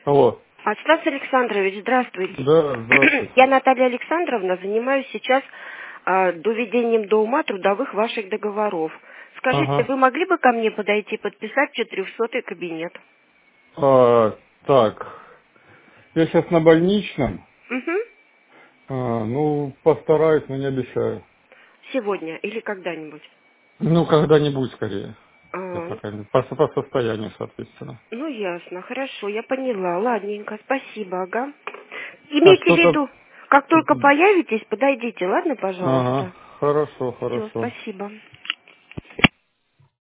Алло. Стас Александрович, здравствуйте. Да, здравствуйте. Я Наталья Александровна, занимаюсь сейчас доведением до ума трудовых ваших договоров. Скажите, Ага. вы могли бы ко мне подойти подписать 400-й кабинет? Так, я сейчас на больничном. Угу. Ну, постараюсь, но не обещаю. Сегодня или когда-нибудь? Ну, когда-нибудь скорее. Я А, пока не... по состоянию, соответственно. ну, ясно, хорошо, я поняла. Ладненько, спасибо, ага. А Имейте в что-то... виду, как только появитесь, подойдите, ладно, Ага, пожалуйста? хорошо, Все, хорошо. спасибо.